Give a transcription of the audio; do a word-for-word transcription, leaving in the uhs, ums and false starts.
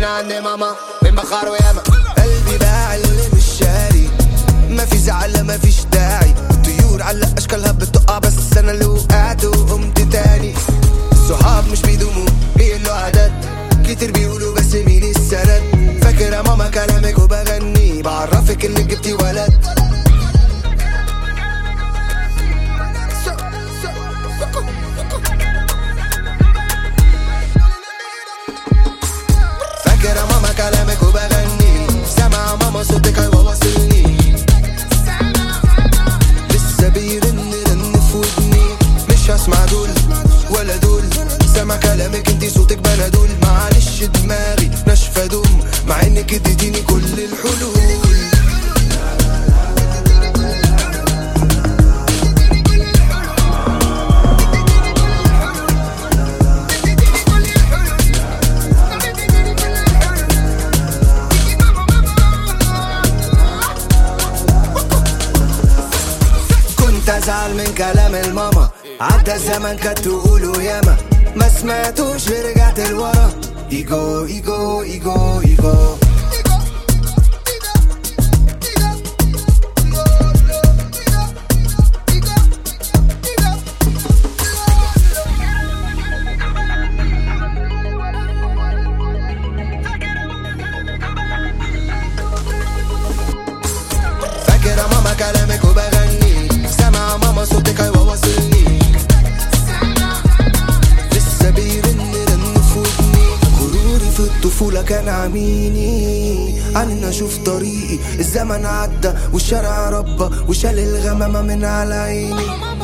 من عند ماما من بخار وياما. قلبي باع اللي مش شاري، ما في زعل ما فيش داعي. الطيور على اشكالها بتقع بس انا اللي وقعت وقمت تاني. الصحاب مش بيدوموا بيقولوا عدد كتير بيقولوا بس مين السند. فاكرة ماما كلامك وبغني بعرفك انك جبتي ولد. فاكرة ماما كلامك وبغني سامع ماما صوتك هيوصلني. لسه بيرن رن في ودني مش هسمع دول ولا دول. سامع كلامك انتي صوتك بنادول. معلش دماغي ناشفة دوم مع انك اديتيني كل الحلول. كنت ازعل من كلام الماما، عدى الزمن كانت تقوله ياما ما سمعتوش رجعت لورا. ايجو ايجو ايجو ايجو فاكرة ماما كلامك وبغني سامع ماما صوتك هيوصلني. لسه بيرن رن في ودني. غروري في الطفولة كان عميني عن ان اشوف طريقي. الزمن عدى والشارع ربى وشال الغمامة من على عيني.